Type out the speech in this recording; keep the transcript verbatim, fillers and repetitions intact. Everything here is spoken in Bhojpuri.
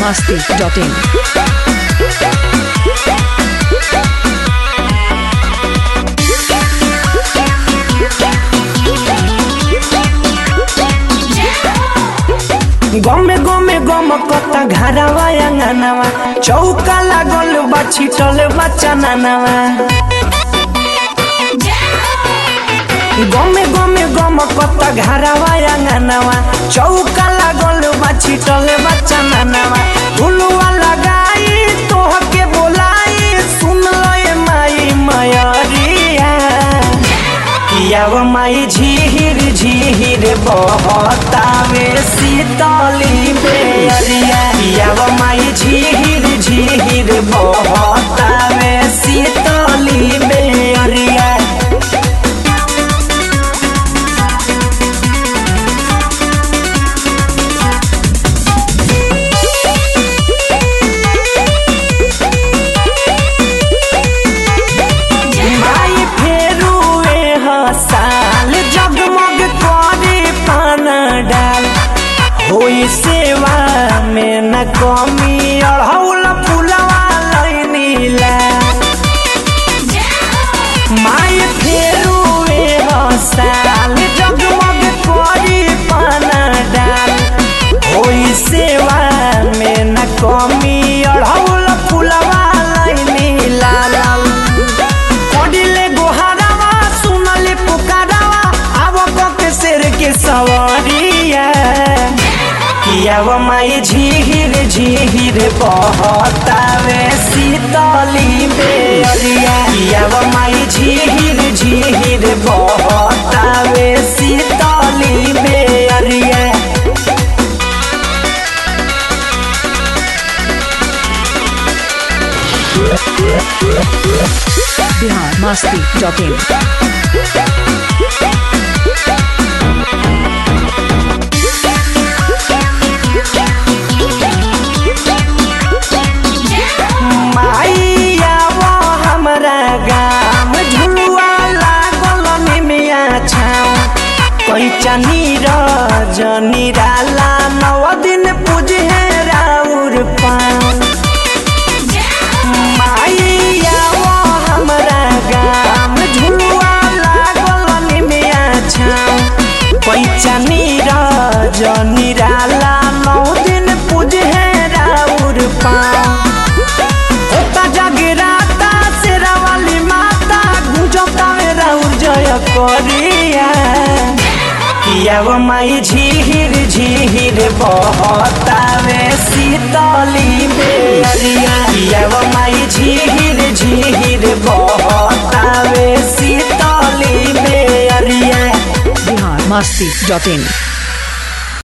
masti dot in. गमे गमे गम कता घरवा अंगनवा चौका लागल बा छिटल बच्चा नानवा गमे गमे गम कता घरवा अंगनवा चौका लागल बा छिटल बच्चा नानवा भुलवा लगाई तोह के बोलाई सुन ले माई मयरिया कियाव माई झीर झीर बहतावे शीतली बेरिया कियाव माई झीर झीर बहतावे शीतली बेरिया साल जगमग करे पाना डाल होई सेवा में न कमी अढ़ौल फुलवा लैनीला माई फेरुए साल जगमग करे पाना डाल होई सेवा में न कमी अढ़ौल फुलवा लैनीला के सवरिया कियाव माई झीर झीर बहतावे शीतली बेरिया कियाव माई झीर झीर बहतावे शीतली बेरिया Bihar masti dot in. कैचनी रजनी डाला नौ दिन पूजे राउर पाँव माइया वो हमरा गाम झुलुआ लागल निमिया छाँव कैचनी रजनी डाला नौ दिन पूजे राउर पाँव ओता जगराता शेरावाली माता गुंजता में राउर जय करिया कियाव माई झीर झीर बहतावे शीतली बेरिया कियाव माई झीर झीर बहतावे शीतली बेरिया Bihar masti dot in.